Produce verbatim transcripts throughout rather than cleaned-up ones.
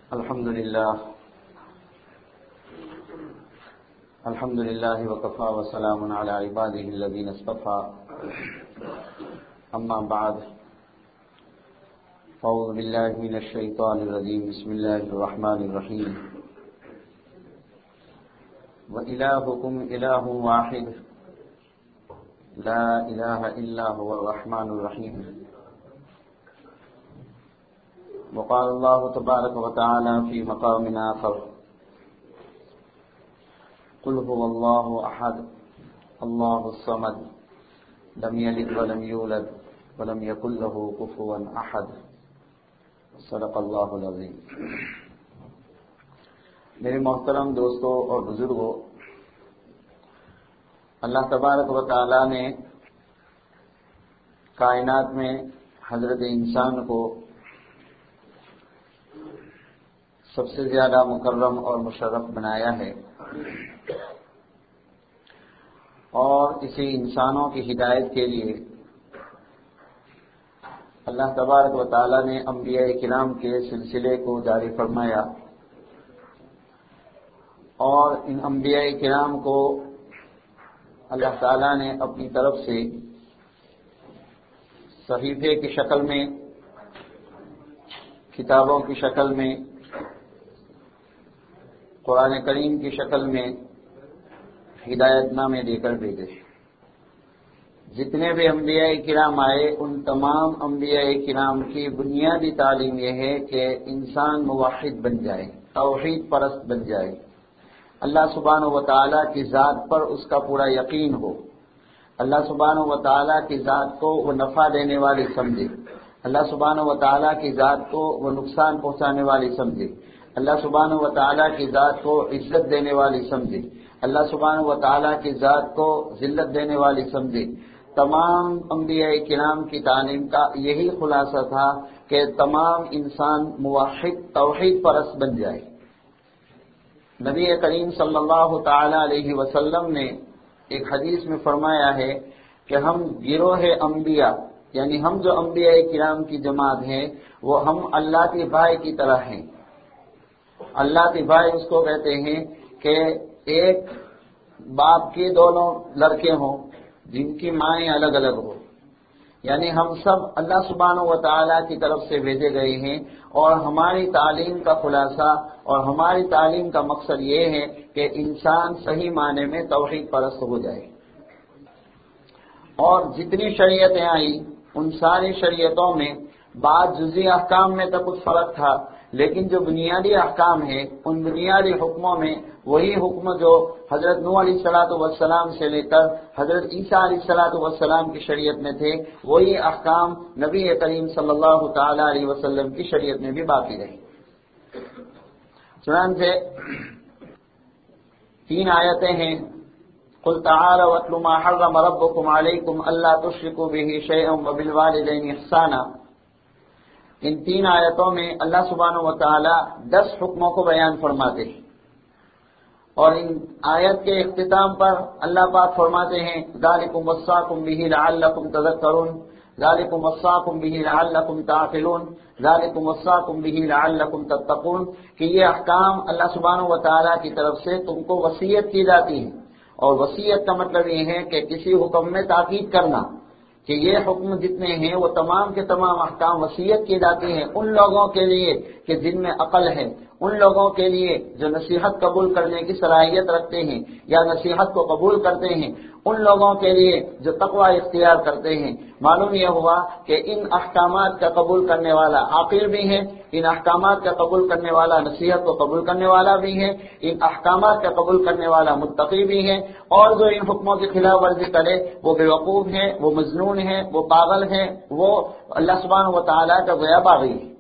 الحمد لله الحمد لله وكفى وسلام على عباده الذين اصطفى أما بعد أعوذ بالله من الشيطان الرجيم بسم الله الرحمن الرحيم وإلهكم إله واحد لا إله إلا هو الرحمن الرحيم وقال الله تبارك وتعالى في مقام آخر قل هو الله أحد الله الصمد لم يلد ولم يولد ولم يكن له كفوا أحد صدق اللہ العظیم۔ میرے محترم دوستوں اور بزرگوں، اللہ تبارک و تعالی نے کائنات میں حضرت انسان کو سب سے زیادہ مکرم اور مشرف بنایا ہے، اور اسی انسانوں کی ہدایت کے لیے اللہ تبارک و تعالی نے انبیاء کرام کے سلسلے کو جاری فرمایا، اور ان انبیاء کرام کو اللہ تعالی نے اپنی طرف سے صحیفے کی شکل میں، کتابوں کی شکل میں، قرآن کریم کی شکل میں ہدایت نامے دے کر بھیجے۔ جتنے بھی انبیاء کرام آئے، ان تمام انبیاء کرام کی بنیادی تعلیم یہ ہے کہ انسان موحد بن جائے، توحید پرست بن جائے، اللہ سبحانہ و تعالیٰ کی ذات پر اس کا پورا یقین ہو، اللہ سبحانہ و تعالیٰ کی ذات کو وہ نفع دینے والی سمجھے، اللہ سبحانہ و تعالیٰ کی ذات کو وہ نقصان پہنچانے والی سمجھے، اللہ سبحانہ و تعالیٰ کی ذات کو عزت دینے والی سمجھے، اللہ سبحانہ و تعالیٰ کی ذات کو ذلت دینے والی سمجھے۔ تمام انبیاء کرام کی تعلیم کا یہی خلاصہ تھا کہ تمام انسان موحد توحید پرست بن جائے۔ نبی کریم صلی اللہ تعالی علیہ وسلم نے ایک حدیث میں فرمایا ہے کہ ہم گروہ انبیاء، یعنی ہم جو انبیاء کرام کی جماعت ہیں، وہ ہم اللہ کے بھائی کی طرح ہیں۔ اللہ کے بھائی اس کو کہتے ہیں کہ ایک باپ کے دونوں لڑکے ہوں جن کی مائیں الگ الگ ہو، یعنی ہم سب اللہ سبحانہ و تعالیٰ کی طرف سے بھیجے گئے ہیں، اور ہماری تعلیم کا خلاصہ اور ہماری تعلیم کا مقصد یہ ہے کہ انسان صحیح معنی میں توحید پرست ہو جائے۔ اور جتنی شریعتیں آئیں ان ساری شریعتوں میں بعض جزئی احکام میں تو کچھ فرق تھا، لیکن جو بنیادی احکام ہیں ان بنیادی حکموں میں وہی حکم جو حضرت نوح علیہ الصلوۃ والسلام سے لے کر حضرت عیسیٰ علیہ الصلوۃ والسلام کی شریعت میں تھے، وہی احکام نبی کریم صلی اللہ تعالی علیہ وسلم کی شریعت میں بھی باقی رہے۔ چنانچہ تین آیتیں ہیں، قل تعالوا واتل ما حرم ربكم عليكم الا تشركوا به شيئا وبالوالدين احسانا۔ ان تین آیتوں میں اللہ سبحانہ و تعالی دس حکموں کو بیان فرماتے ہیں، اور ان آیت کے اختتام پر اللہ پاک فرماتے ہیں ذالکم وصاکم بہ لعلکم تذکرون، ذالکم وصاکم بہ لعلکم تعقلون، ذالکم وصاکم بہ لعلکم تتقون، کہ یہ احکام اللہ سبحانہ و تعالی کی طرف سے تم کو وصیت کی جاتی ہے۔ اور وصیت کا مطلب یہ ہے کہ کسی حکم میں تاکید کرنا، کہ یہ حکم جتنے ہیں وہ تمام کے تمام احکام وصیت کی جاتی ہیں ان لوگوں کے لیے کہ جن میں عقل ہے، ان لوگوں کے لیے جو نصیحت قبول کرنے کی صلاحیت رکھتے ہیں یا نصیحت کو قبول کرتے ہیں، ان لوگوں کے لیے جو تقوی اختیار کرتے ہیں۔ معلوم یہ ہوا کہ ان احکامات کا قبول کرنے والا عاقل بھی ہے، ان احکامات کا قبول کرنے والا نصیحت کو قبول کرنے والا بھی ہے، ان احکامات کا قبول کرنے والا متقی بھی ہے، اور جو ان حکموں کی خلاف ورزی کرے وہ بیوقوف ہے، وہ مجنون ہے، وہ پاگل ہے، وہ اللہ سبحانہ و تعالیٰ کا گویا باغی ہے۔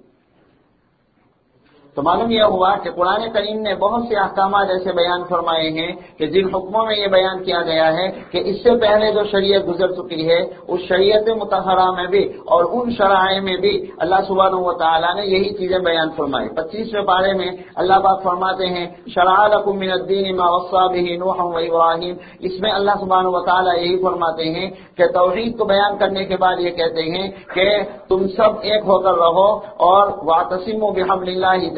تو معلوم یہ ہوا کہ قرآن کریم نے بہت سے احکامات ایسے بیان فرمائے ہیں کہ جن حکموں میں یہ بیان کیا گیا ہے کہ اس سے پہلے جو شریعت گزر چکی ہے اس شریعت مطہرہ میں بھی اور ان شرائع میں بھی اللہ سبحانہ و تعالیٰ نے یہی چیزیں بیان فرمائی۔ پچیسویں پارے میں اللہ پاک فرماتے ہیں شرع لکم من الدین ما وصی بہ نوح و ابراہیم، اس میں اللہ سبحانہ و تعالیٰ یہی فرماتے ہیں کہ توحید کو بیان کرنے کے بعد یہ کہتے ہیں کہ تم سب ایک ہو کر رہو اور واعتصموا بحبل اللہ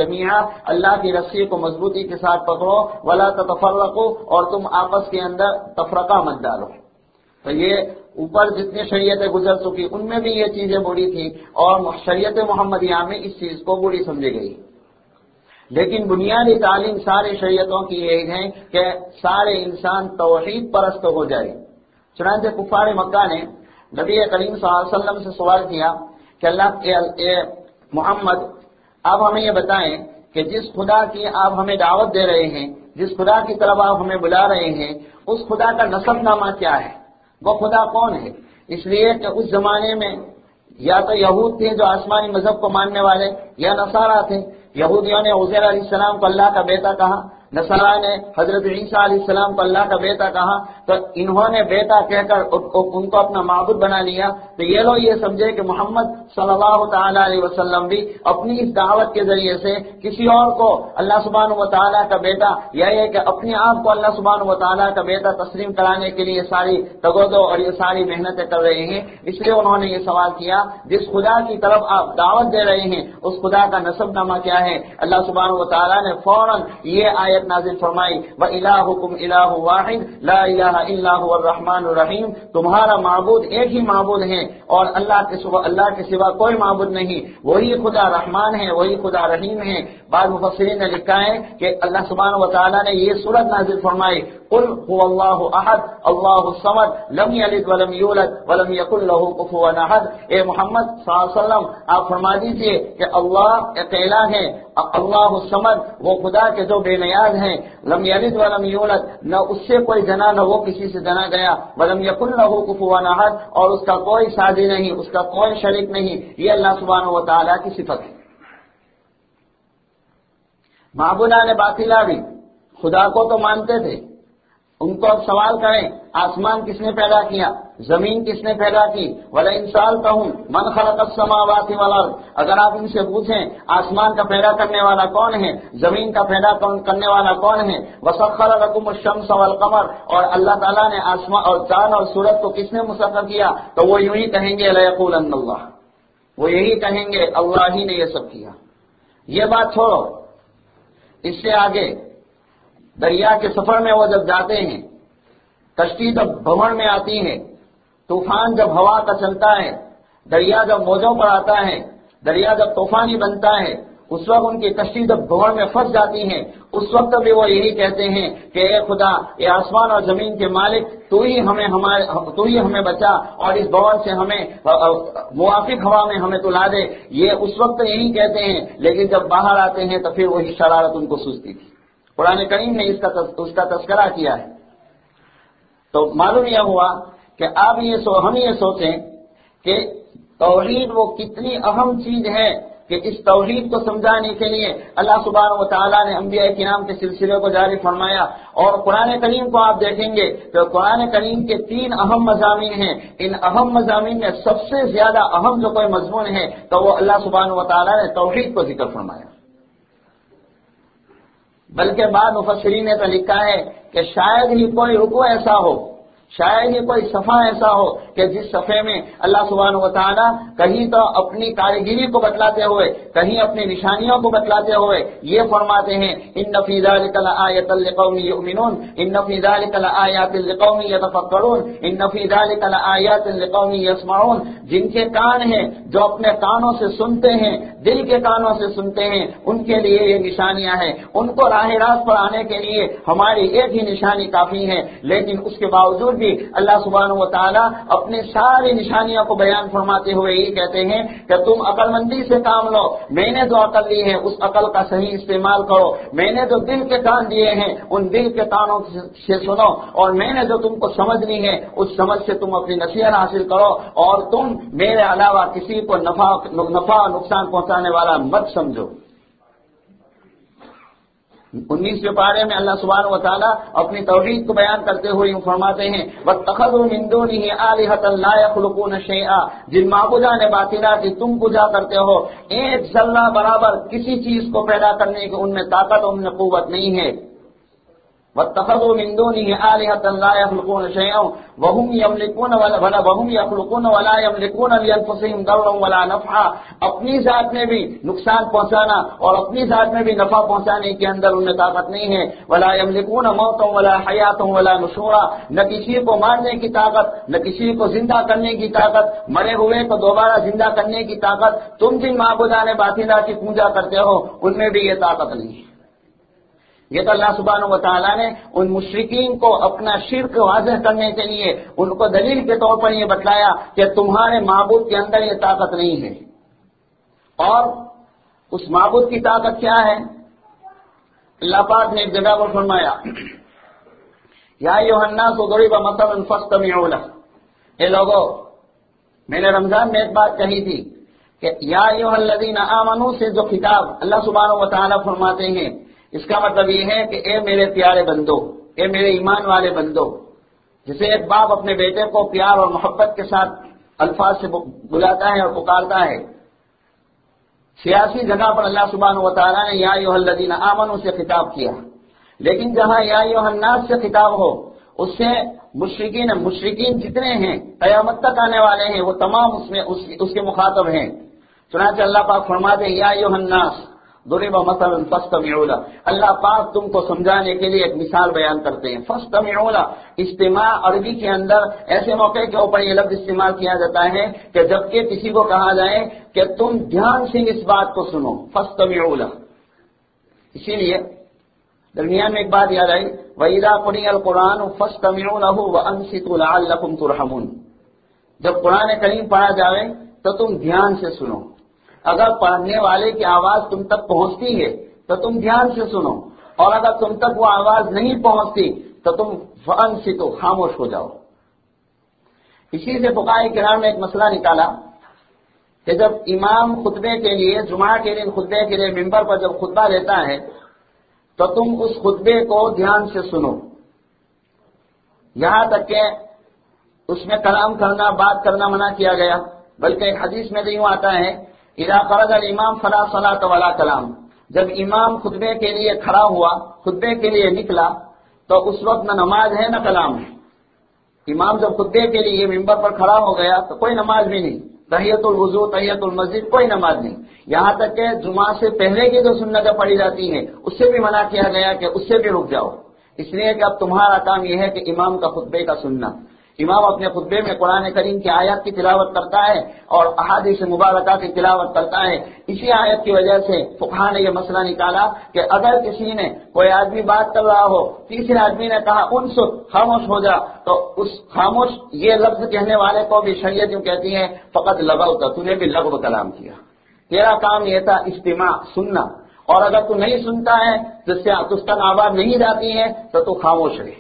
جمیعا، اللہ کی رسی کو مضبوطی کے ساتھ پکڑو، ولا تتفرقوا، اور تم آپس کے اندر تفرقہ مت ڈالو۔ تو یہ اوپر جتنی شریعتیں گزر چکی ان میں بھی یہ چیزیں بری تھی، اور شریعت محمدیہ میں اس چیز کو بری سمجھی گئی۔ لیکن بنیادی تعلیم ساری شریعتوں کی یہی ہے کہ سارے انسان توحید پرست ہو جائے۔ چنانچہ کفار مکہ نے نبی کریم صلی اللہ علیہ وسلم سے سوال کیا کہ اللہ اے محمد آپ ہمیں یہ بتائیں کہ جس خدا کی آپ ہمیں دعوت دے رہے ہیں، جس خدا کی طرف آپ ہمیں بلا رہے ہیں، اس خدا کا نسب نامہ کیا ہے، وہ خدا کون ہے؟ اس لیے کہ اس زمانے میں یا تو یہود تھے جو آسمانی مذہب کو ماننے والے، یا نصارہ تھے۔ یہودیوں نے عزیر علیہ السلام کو اللہ کا بیٹا کہا، نصارہ نے حضرت عیسیٰ علیہ السلام کو اللہ کا بیٹا کہا، تو انہوں نے بیٹا کہہ کر ان کو اپنا معبود بنا لیا۔ تو یہ لوگ یہ سمجھے کہ محمد صلی اللہ تعالیٰ علیہ وسلم بھی اپنی اس دعوت کے ذریعے سے کسی اور کو اللہ سبحانہ و تعالیٰ کا بیٹا، یا یہ کہ اپنے آپ کو اللہ سبحانہ و تعالیٰ کا بیٹا تسلیم کرانے کے لیے ساری تگودو اور یہ ساری محنتیں کر رہے ہیں۔ اس لیے انہوں نے یہ سوال کیا جس خدا کی طرف آپ دعوت دے رہے ہیں اس خدا کا نسب نامہ کیا ہے؟ اللہ سبحانہ و تعالیٰ نے فوراً یہ آیت نازل فرمائی، وَإِلَٰهُكُمْ إِلَٰهٌ وَاحِدٌ لَا إِلَٰهَ إِلَّا هُوَ الرَّحْمَٰنُ الرَّحِيمُ، تمہارا معبود ایک ہی معبود ہے اور اللہ کے سوا اللہ کے سوا کوئی معبود نہیں، وہی خدا رحمان ہے، وہی خدا رحیم ہے۔ بعض مفسرین نے لکھا ہے کہ اللہ سبحانہ و تعالیٰ نے یہ سورت نازل فرمائی، قل هو اللہ احد اللہ الصمد لم یلد ولم یولد ولم یکن له کفوا احد۔ اے محمد صلی اللہ علیہ وسلم آپ فرما دیجئے کہ اللہ اکیلا ہے، اللہ الصمد وہ خدا کے جو بے نیاز ہیں، لم یلد ولم یولد نہ اس سے کوئی جنا نہ وہ کسی سے جنا گیا، ولم یکن له کفوا احد اور اس کا کوئی ساجی نہیں، اس کا کوئی شریک نہیں۔ یہ اللہ سبحانہ و تعالیٰ کی صفت ہے۔ معبودان باطلہ بھی خدا کو تو مانتے تھے، ان کو اب سوال کریں آسمان کس نے پیدا کیا، زمین کس نے پیدا کی، وَلَئِن سَأَلْتَهُمْ مَنْ خَلَقَ السَّمَاوَاتِ وَالْأَرْضَ، اگر آپ ان سے پوچھیں آسمان کا پیدا کرنے والا کون ہے، زمین کا پیدا کرنے والا کون ہے، وَسَخَّرَ لَكُمُ الشَّمْسَ وَالْقَمَرَ، اور اللہ تعالیٰ نے آسمان اور چاند اور سورج کو کس نے مسخر کیا، تو وہ یوں ہی کہیں گے لَيَقُولَنَّ اللَّهُ، وہ یہی کہیں گے اللہ ہی نے یہ سب کیا۔ یہ بات چھوڑو، اس سے آگے دریا کے سفر میں وہ جب جاتے ہیں، کشتی جب بھمڑ میں آتی ہے، طوفان جب ہوا کا چلتا ہے، دریا جب موجوں پر آتا ہے، دریا جب طوفانی بنتا ہے، اس وقت ان کی کشتی جب بھمڑ میں پھنس جاتی ہے، اس وقت بھی وہ یہی کہتے ہیں کہ اے خدا، اے آسمان اور زمین کے مالک، تو ہی ہمیں ہمارے تو ہی ہمیں بچا اور اس بھور سے ہمیں موافق ہوا میں ہمیں تلا دے۔ یہ اس وقت یہی کہتے ہیں، لیکن جب باہر آتے ہیں تو پھر وہی شرارت ان کو سوچتی تھی۔ قرآن کریم نے اس کا اس کا تذکرہ کیا ہے۔ تو معلوم یہ ہوا کہ آپ یہ سو ہم یہ سوچیں کہ توحید وہ کتنی اہم چیز ہے کہ اس توحید کو سمجھانے کے لیے اللہ سبحانہ و تعالیٰ نے انبیاء کرام کے سلسلے کو جاری فرمایا۔ اور قرآن کریم کو آپ دیکھیں گے تو قرآن کریم کے تین اہم مضامین ہیں، ان اہم مضامین میں سب سے زیادہ اہم جو کوئی مضمون ہے تو وہ اللہ سبحانہ و تعالیٰ نے توحید کو ذکر فرمایا۔ بلکہ بعض مفسرین نے تو لکھا ہے کہ شاید ہی کوئی رکوع ایسا ہو، شاید ہی کوئی صفحہ ایسا ہو کہ جس صفحے میں اللہ سبحانہ و تعالیٰ کہیں تو اپنی کاریگری کو بتلاتے ہوئے، کہیں اپنی نشانیوں کو بتلاتے ہوئے یہ فرماتے ہیں ان فی ذلک لآیۃ لقوم یؤمنون، ان فی ذلک لآیات لقوم یتفکرون، ان فی ذلک لآیات لقوم یسمعون، جن کے کان ہیں جو اپنے کانوں سے سنتے ہیں، دل کے کانوں سے سنتے ہیں، ان کے لیے یہ نشانیاں ہیں۔ ان کو راہ راست پر آنے کے لیے ہماری ایک ہی نشانی کافی ہے، لیکن اس کے باوجود بھی اللہ سبحانہ و تعالیٰ اپنی ساری نشانیوں کو بیان فرماتے ہوئے یہ کہتے ہیں کہ تم عقل مندی سے کام لو، میں نے جو عقل دی ہے اس عقل کا صحیح استعمال کرو، میں نے جو دل کے کان دیے ہیں ان دل کے کانوں سے سنو، اور میں نے جو تم کو سمجھ دی ہے اس سمجھ سے تم اپنی نصیحت حاصل کرو، اور تم میرے علاوہ کسی کو نفع نفع نقصان پہنچانے والا مت سمجھو۔ انیسویں پارے میں اللہ سبحانہ و تعالیٰ اپنی توحید کو بیان کرتے ہوئے یوں فرماتے ہیں وَاتَّخَذُوا مِن دُونِهِ آلِهَةً لَا يَخْلُقُونَ شَيْئًا، جن معبودان باطلہ کی تم پوجا کرتے ہو ایک ذرہ برابر کسی چیز کو پیدا کرنے کی ان میں طاقت اور ان میں قوت نہیں ہے۔ واتخذوا من دونه آلهة لا يخلقون شيئا وهم يملكون ولا وهم يخلقون ولا يملكون لأنفسهم ضرا ولا نفعا. اپنی ذات میں بھی نقصان پہنچانا اور اپنی ذات میں بھی نفع پہنچانے کے اندر انہیں طاقت نہیں ہے. ولا يملكون موتا ولا حیاتا ولا نشورا. نہ کسی کو مارنے کی طاقت، نہ کسی کو زندہ کرنے کی طاقت، مرے ہوئے کو دوبارہ زندہ کرنے کی طاقت. تم جن معبودان باطلہ کی پوجا کرتے ہو ان میں بھی یہ طاقت نہیں ہے. یہ تو اللہ سبحانہ و تعالیٰ نے ان مشرکین کو اپنا شرک واضح کرنے کے لیے ان کو دلیل کے طور پر یہ بتلایا کہ تمہارے معبود کے اندر یہ طاقت نہیں ہے. اور اس معبود کی طاقت کیا ہے؟ اللہ پاک نے ایک جگہ پر فرمایا یا ایھا الناس ضرب مثل فاستمعوا له. اے لوگو، میں نے رمضان میں ایک بات کہی تھی کہ یا ایھا الذین آمنوا سے جو خطاب اللہ سبحانہ و تعالیٰ فرماتے ہیں، اس کا مطلب یہ ہے کہ اے میرے پیارے بندو، اے میرے ایمان والے بندو. جسے ایک باپ اپنے بیٹے کو پیار اور محبت کے ساتھ الفاظ سے بلاتا ہے اور پکارتا ہے، سیاسی جگہ پر اللہ سبحانہ و تعالیٰ نے یا ایھا الذین آمنوا سے خطاب کیا، لیکن جہاں یا ایھا الناس سے خطاب ہو اس سے مشرکین مشرکین جتنے ہیں قیامت تک آنے والے ہیں وہ تمام اس میں اس, اس کے مخاطب ہیں. چنانچہ اللہ پاک فرماتے ہیں یا ایھا الناس ضرب مثلا فاستمعوا له. اللہ پاک تم کو سمجھانے کے لیے ایک مثال بیان کرتے ہیں. فاستمعوا له، استماع عربی کے اندر ایسے موقع کے اوپر یہ لفظ استعمال کیا جاتا ہے کہ جبکہ کسی کو کہا جائے کہ تم دھیان سے اس بات کو سنو. فاستمعوا له. اسی لیے درمیان میں ایک بات یاد آئی وَإِذَا قُرِئَ الْقُرْآنُ فَاسْتَمِعُوا لَهُ وَأَنصِتُوا لَعَلَّكُمْ تُرْحَمُونَ. جب قرآن کریم پڑھا جائے تو تم دھیان سے سنو. اگر پڑھنے والے کی آواز تم تک پہنچتی ہے تو تم دھیان سے سنو، اور اگر تم تک وہ آواز نہیں پہنچتی تو تم فانصتو خاموش ہو جاؤ. اسی سے فقہاء کرام نے ایک مسئلہ نکالا کہ جب امام خطبے کے لیے جمعہ کے دن خطبے کے لیے ممبر پر جب خطبہ دیتا ہے تو تم اس خطبے کو دھیان سے سنو، یہاں تک کہ اس میں کلام کرنا بات کرنا منع کیا گیا. بلکہ ایک حدیث میں تو یوں آتا ہے اذا خرج الامام فلا صلاۃ ولا کلام. جب امام خطبے کے لیے کھڑا ہوا، خطبے کے لیے نکلا، تو اس وقت نہ نماز ہے نہ کلام ہے. امام جب خطبے کے لیے ممبر پر کھڑا ہو گیا تو کوئی نماز بھی نہیں، تحیۃ الوضو تحیۃ المسجد کوئی نماز نہیں. یہاں تک کہ جمعہ سے پہلے کی جو سنتیں پڑھی جاتی ہیں اس سے بھی منع کیا گیا کہ اس سے بھی رک جاؤ، اس لیے کہ اب تمہارا کام یہ ہے کہ امام کا خطبے کا سننا. امام اپنے خطبے میں قرآن کریم کی آیات کی تلاوت کرتا ہے اور احادیث مبارکہ کی تلاوت کرتا ہے. اسی آیت کی وجہ سے فقہاء نے یہ مسئلہ نکالا کہ اگر کسی نے کوئی آدمی بات کر رہا ہو، تیسرے آدمی نے کہا انصت خاموش ہو جا، تو اس خاموش یہ لفظ کہنے والے کو بھی شریعت یوں کہتی ہے فقط لغوت، تو نے بھی لغو کلام کیا. تیرا کام یہ تھا استماع سننا، اور اگر تو نہیں سنتا ہے جس سے اس تک آواز نہیں جاتی ہے تو تو خاموش رہے.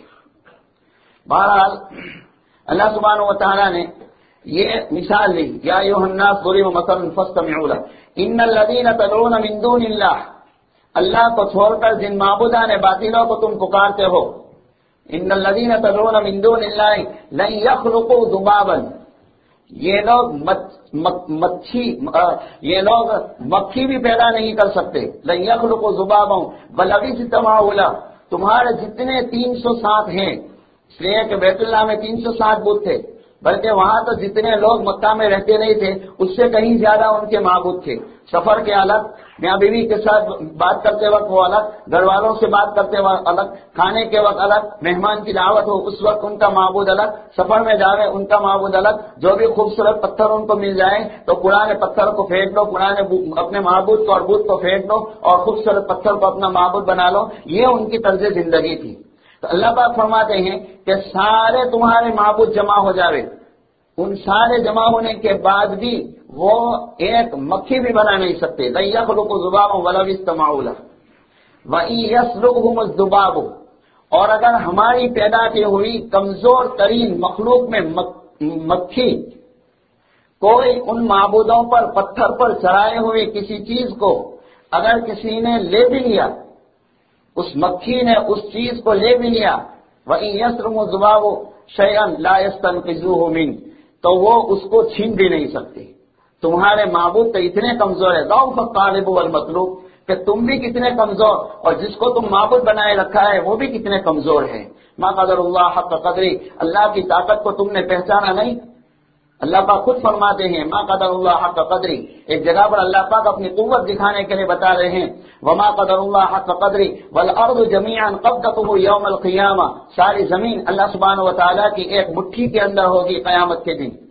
بہرحال اللہ سبحانہ و تعالیٰ نے یہ مثال لی یا ایھا الناس ضرب مثلا فاستمعوا له ان الذين تدعون من دون اللہ. اللہ کو چھوڑ کر جن معبودان باطلوں کو تم پکارتے ہو، ان الذين تدعون من دون اللہ لن يخلقوا ذبابا. یہ لوگ مچھی یہ لوگ مکھی بھی پیدا نہیں کر سکتے. لن يخلقوا ذبابا بل اجتمعوا له. تمہارے جتنے تین سو سات ہیں، اس لیے کہ بیت اللہ میں تین سو سات بت تھے، بلکہ وہاں تو جتنے لوگ مکہ میں رہتے نہیں تھے اس سے کہیں زیادہ ان کے معبود تھے. سفر کے الگ، میاں بیوی کے ساتھ بات کرتے وقت وہ الگ، گھر والوں سے بات کرتے وقت الگ، کھانے کے وقت الگ، مہمان کی دعوت ہو اس وقت ان کا معبود الگ، سفر میں جاوے ان کا معبود الگ. جو بھی خوبصورت پتھر ان کو مل جائے تو قرآن پتھر کو پھینک لو، قرآن اپنے معبود کو اور بت کو پھینک لو اور خوبصورت پتھر کو اپنا معبود بنا لو. یہ ان کی طرز زندگی تھی. تو اللہ پاک فرماتے ہیں کہ سارے تمہارے معبود جمع ہو جاوے، ان سارے جمع ہونے کے بعد بھی وہ ایک مکھی بھی بنا نہیں سکتے. لن يخلقوا ذبابا ولو اجتمعوا له وَإِن يَسْلُبْهُمُ الذُّبَابُ. اور اگر ہماری پیدا کی ہوئی کمزور ترین مخلوق میں مکھی کوئی ان معبودوں پر پتھر پر چڑھائے ہوئے کسی چیز کو اگر کسی نے لے بھی لیا، اس مکھی نے اس چیز کو لے بھی لیا، وَإِن يَسْلُبْهُمُ الذُّبَابُ شَيْئًا لَا يَسْتَنقِذُوهُ مِنْهُ، تو وہ اس کو چھین بھی نہیں سکتے. تمہارے معبود تو اتنے کمزور ہے، ضعف الطالب والمطلوب، کہ تم بھی کتنے کمزور اور جس کو تم معبود بنائے رکھا ہے وہ بھی کتنے کمزور ہے. ما قدر اللہ حق قدری، اللہ کی طاقت کو تم نے پہچانا نہیں. اللہ پاک خود فرماتے ہیں ما قدر اللہ حق قدری. ایک جگہ پر اللہ پاک اپنی قوت دکھانے کے لیے بتا رہے ہیں وما قدر اللہ حق قدری والارض جميعا قبضته يوم القیامہ. ساری زمین اللہ سبحانہ و تعالیٰ کی ایک مٹھی کے اندر ہوگی قیامت کے دن.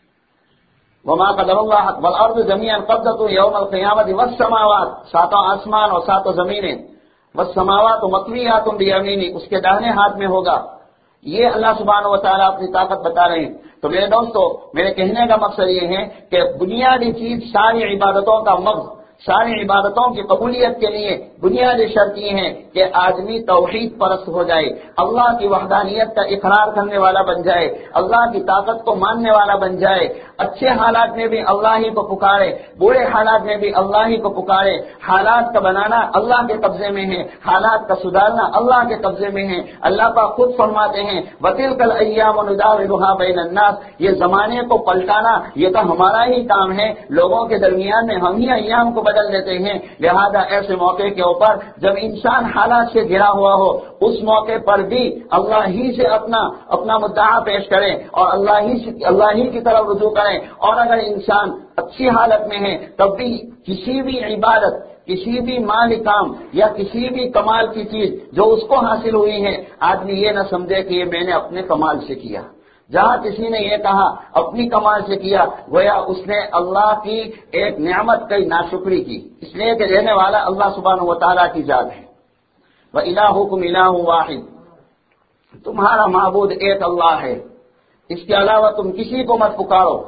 وما قدر اللہ حق والارض جميعا قبضته يوم القیامة والسماوات، ساتوں آسمان اور ساتوں زمینیں، والسماوات مطویات بیمینی، اس کے داہنے ہاتھ میں ہوگا. یہ اللہ سبحانہ و تعالیٰ اپنی طاقت بتا رہے ہیں. تو میرے دوستو، میرے کہنے کا مقصد یہ ہے کہ بنیادی چیز ساری عبادتوں کا مغز، ساری عبادتوں کی قبولیت کے لیے بنیادی شرط یہ ہے کہ آدمی توحید پرست ہو جائے، اللہ کی وحدانیت کا اقرار کرنے والا بن جائے، اللہ کی طاقت کو ماننے والا بن جائے، اچھے حالات میں بھی اللہ ہی کو پکارے، برے حالات میں بھی اللہ ہی کو پکارے. حالات کا بنانا اللہ کے قبضے میں ہے، حالات کا سدھارنا اللہ کے قبضے میں ہے. اللہ پاک خود فرماتے ہیں وَتِلْكَ الْأَيَّامُ نُدَاوِلُهَا بَيْنَ النَّاسِ، یہ زمانے کو پلٹانا یہ تو ہمارا ہی کام ہے، لوگوں کے درمیان میں ہم ہی ایام کو بدل دیتے ہیں. لہذا ایسے موقع کے اوپر جب انسان حالات سے گھرا ہوا ہو اس موقع پر بھی اللہ ہی سے اپنا اپنا مدعا پیش کریں اور اللہ ہی سے اللہ ہی کی طرف رجوع کریں. اور اگر انسان اچھی حالت میں ہے تب بھی کسی بھی عبادت، کسی بھی مالی کام یا کسی بھی کمال کی چیز جو اس کو حاصل ہوئی ہے، آدمی یہ نہ سمجھے کہ یہ میں نے اپنے کمال سے کیا. جہاں کسی نے یہ کہا اپنی کمال سے کیا، گویا اس نے اللہ کی ایک نعمت کی ناشکری کی، اس لیے کہ رہنے والا اللہ سبحانہ و تعالیٰ کی ذات ہے. وَإِلَٰهُكُمْ إِلَٰهٌ وَاحِدٌ، تمہارا معبود ایک اللہ ہے، اس کے علاوہ تم کسی کو مت پکارو.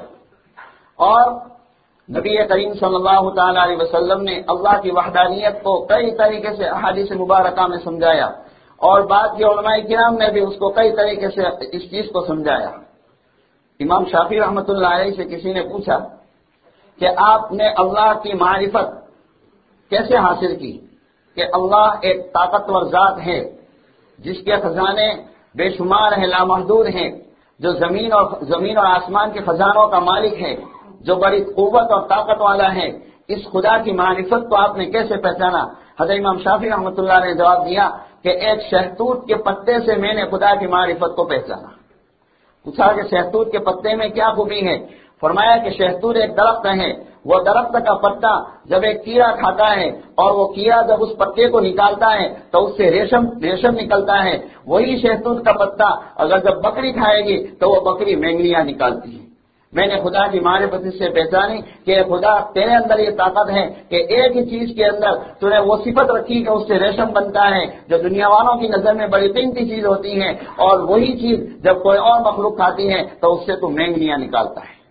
اور نبی کریم صلی اللہ تعالی علیہ وسلم نے اللہ کی وحدانیت کو کئی طریقے سے احادیث مبارکہ میں سمجھایا اور بعد کے علماء کرام نے بھی اس کو کئی طریقے سے اس چیز کو سمجھایا. امام شافعی رحمۃ اللہ علیہ سے کسی نے پوچھا کہ آپ نے اللہ کی معرفت کیسے حاصل کی کہ اللہ ایک طاقتور ذات ہے جس کے خزانے بے شمار ہیں، لامحدود ہیں، جو زمین اور زمین اور آسمان کے خزانوں کا مالک ہے، جو بڑی قوت اور طاقت والا ہے، اس خدا کی معرفت کو آپ نے کیسے پہچانا؟ حضرت امام شافعی رحمۃ اللہ نے جواب دیا کہ ایک شہتوت کے پتے سے میں نے خدا کی معرفت کو پہچانا. پوچھا کہ شہتوت کے پتے میں کیا خوبی ہے؟ فرمایا کہ شہتوت ایک درخت ہے، وہ درخت کا پتا جب ایک کیڑا کھاتا ہے اور وہ کیڑا جب اس پتے کو نکالتا ہے تو اس سے ریشم ریشم نکلتا ہے. وہی شہتوت کا پتا اگر جب بکری کھائے گی تو وہ بکری مینگنیاں نکالتی ہے. میں نے خدا کی معرفت سے پہچانی کہ خدا تیرے اندر یہ طاقت ہے کہ ایک ہی چیز کے اندر تو نے وہ صفت رکھی کہ اس سے ریشم بنتا ہے جو دنیا والوں کی نظر میں بڑی قیمتی چیز ہوتی ہے، اور وہی چیز جب کوئی اور مخلوق کھاتی ہے تو اس سے تو مینگنیاں نکالتا ہے.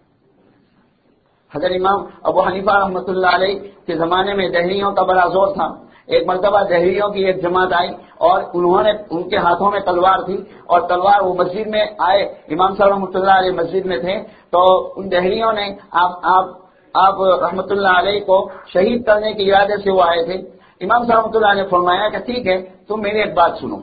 حضرت امام ابو حنیفہ رحمۃ اللہ علیہ کے زمانے میں دہریوں کا بڑا زور تھا. ایک مرتبہ دہریوں کی ایک جماعت آئی اور انہوں نے ان کے ہاتھوں میں تلوار تھی اور تلوار وہ مسجد میں آئے. امام صاحب رحمۃ اللہ علیہ مسجد میں تھے تو ان دہریوں نے آپ آپ آپ رحمۃ اللہ علیہ کو شہید کرنے کے ارادے سے وہ آئے تھے. امام صاحب رحمۃ اللہ نے فرمایا کہ ٹھیک ہے تم میری ایک بات سنو.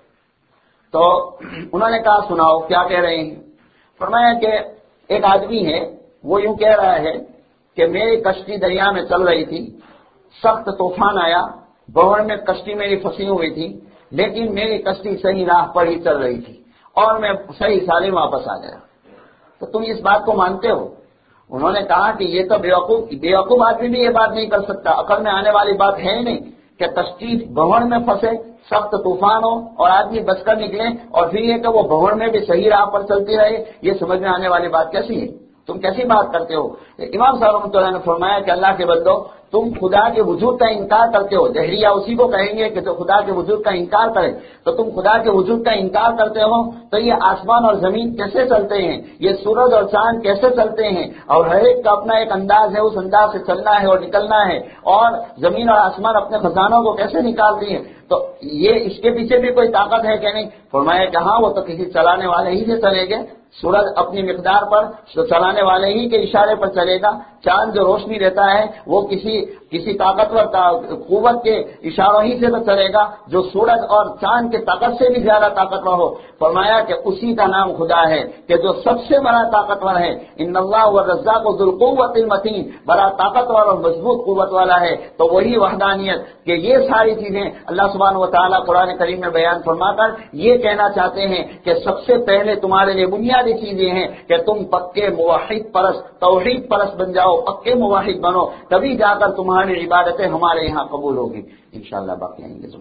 تو انہوں نے کہا سناؤ کیا کہہ رہے ہیں؟ فرمایا کہ ایک آدمی ہے وہ یوں کہہ رہا ہے کہ میری کشتی دریا میں چل رہی تھی، سخت طوفان آیا، بہڑ میں کشتی میری پھنسی ہوئی تھی، لیکن میری کشتی صحیح راہ پر ہی چل رہی تھی اور میں صحیح سالم واپس آ گیا. تو تم اس بات کو مانتے ہو؟ انہوں نے کہا کہ یہ تو بیوقوف بیوقوف آدمی بھی یہ بات نہیں کر سکتا، عقل میں آنے والی بات ہے ہی نہیں کہ کشتی بہڑ میں پھنسے، سخت طوفان ہو اور آدمی بچ کر نکلے اور پھر یہ کہ وہ بہڑ میں بھی صحیح راہ پر چلتی رہے. یہ سمجھ میں آنے والی بات کیسی ہے؟ تم کیسی بات کرتے ہو؟ امام صاحب رحمۃ اللہ نے فرمایا کہ اللہ کے بندو تم خدا کے وجود کا انکار کرتے ہو. دہریہ اسی کو کہیں گے کہ جو خدا کے وجود کا انکار کرے، تو تم خدا کے وجود کا انکار کرتے ہو تو یہ آسمان اور زمین کیسے چلتے ہیں، یہ سورج اور چاند کیسے چلتے ہیں، اور ہر ایک کا اپنا ایک انداز ہے، اس انداز سے چلنا ہے اور نکلنا ہے، اور زمین اور آسمان اپنے خزانوں کو کیسے نکالتی ہیں، تو یہ اس کے پیچھے بھی کوئی طاقت ہے کہ نہیں؟ فرمایا کہ ہاں وہ تو کسی چلانے والے ہی سے چلے گے. سورج اپنی مقدار پر چلانے والے ہی کے اشارے پر چلے گا، چاند جو روشنی دیتا ہے وہ کسی کسی طاقتور قوت کے اشاروں ہی سے تو چلے گا جو سورج اور چاند کے طاقت سے بھی زیادہ طاقتور ہو۔ فرمایا کہ اسی کا نام خدا ہے کہ جو سب سے بڑا طاقتور ہے۔ ان اللہ والرزاق ذو القوۃ المتین، بڑا طاقتور اور مضبوط قوت والا ہے۔ تو وہی وحدانیت کہ یہ ساری چیزیں اللہ سبحانہ و تعالیٰ قرآن کریم میں بیان فرما کر یہ کہنا چاہتے ہیں کہ سب سے پہلے تمہارے لیے بنیادی چیزیں ہیں کہ تم پکے موحد پرست، توحید پرست بن جاؤ، پکے موحد بنو، تبھی جا کر تمہاری عبادتیں ہمارے یہاں قبول ہوگی۔ انشاءاللہ باقی آئیں گے۔